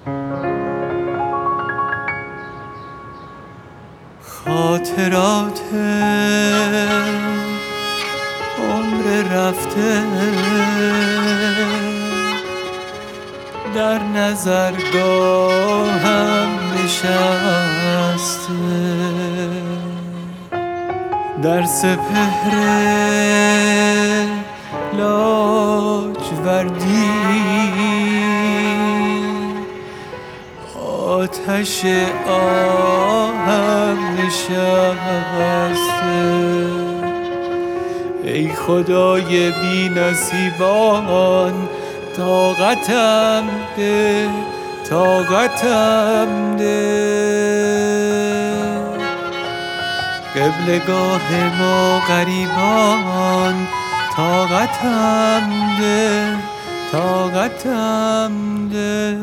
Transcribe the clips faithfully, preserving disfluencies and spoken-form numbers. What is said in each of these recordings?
خاطرات عمر رفته در نظرگاهم نشسته، در سپهر لاجوردی آتش آهم نشسته. ای خدای بی نصیبان طاقتم ده، طاقتم ده. قبلگاه ما غریبان طاقتم ده، طاقتم ده.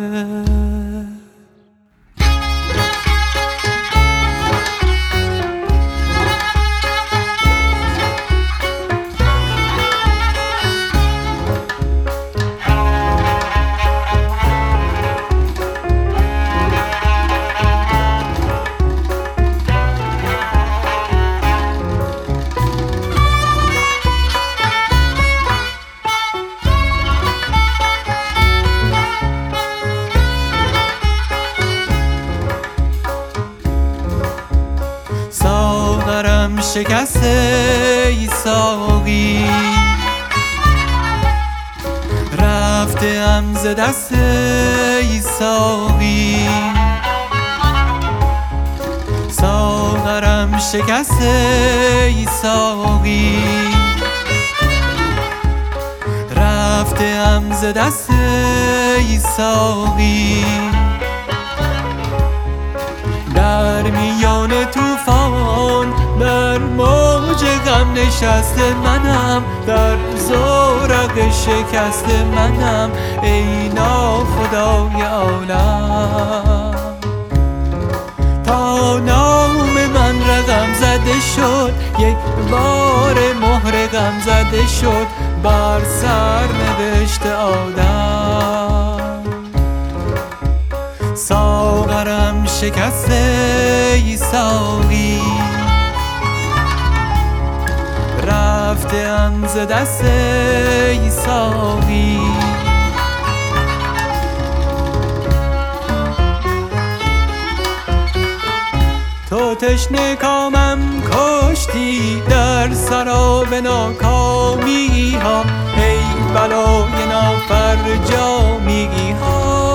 ساغرم شکسته ای ساقی، رفته ام ز دست ای ساقی. ساغرم شکسته ای ساقی، رفته ام ز دست ای ساقی. در میان طوفان در موج غم نشسته منم، در زورق شکسته منم ای ناخدای عالم. تا نام من رقم زده شد، یک بار مهر غم زده شد بر سر نوشت آدم. ساغرم شکسته ای ساقی، رفته ام ز دست ای ساقی. تو تشنه کامم کشتی در سراب ناکامی ها، ای بلای نافرجامی ها.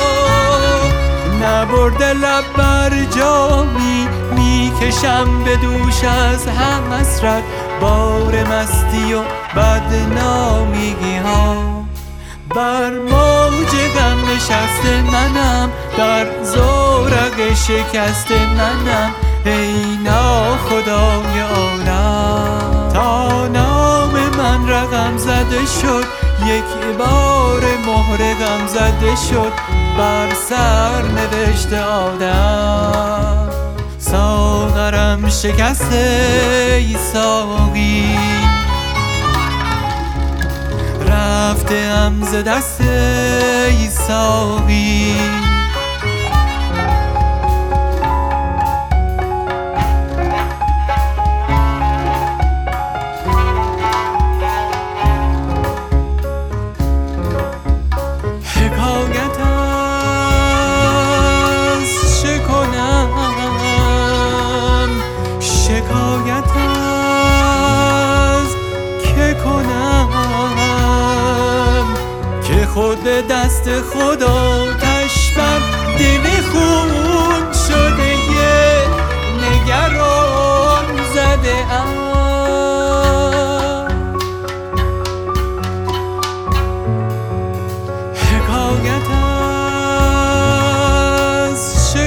نبرده لب بر جامی میکشم به دوش از هم حسرت، بار مستی و بدنامیگی ها. بر موج غم نشسته منم، در زورق شکسته منم ای ناخدای عالم. تا نام من رقم زده شد، یک بار مهر غم زده شد بر سر نوشت آدم. ساغرم شکسته ای ساقی، رفته ام ز دست ای ساقی. حکایت از چه کنم، شکایت از که کنم، که خود دست خدا تشبر دل خون شده یه نگران زده ام. حکایت از چه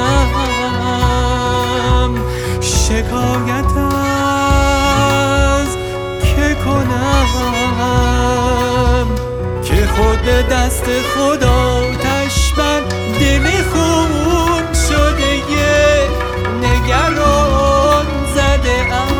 کنم، شکایت از که کنم، که خود دست خدا تشبر دل خون شده یه نگران زده ام.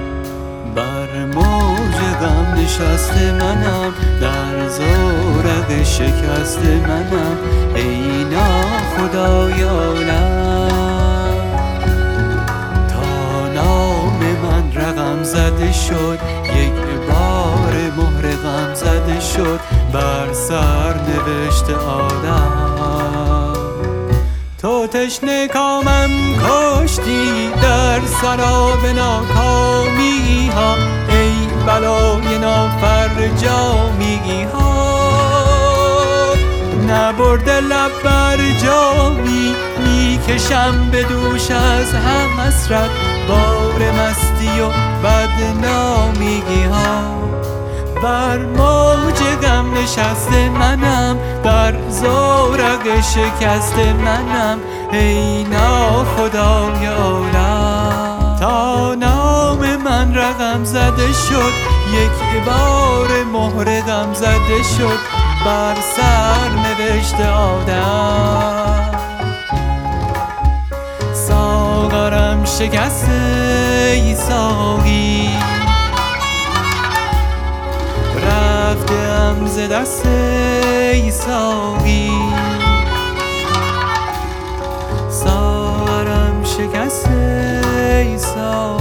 بر موج غم نشسته منم، در زورق شکست منم ای ناخدای عالم. تا نام من رقم زده شد، یک بار مهر غم زده شد بر سر نوشت آدم. تو تشنه کامم کشتی در سراب ناکامی ها، ای بلای نافرجامی ها. نبرده لب بر جامی میکشم به دوش از هم حسرت، بار مستی و بدنامی ها. بر موج غم نشسته منم، در زورق شکست منم ای ناخدای عالم. تا نام من رقم زده شد، یک بار مهر غم زده شد بر سر نوشت آدم. ساغرم شکست ای ساقی، رفتم ز دست ای ساقی. ساغرم شکست ای ساقی.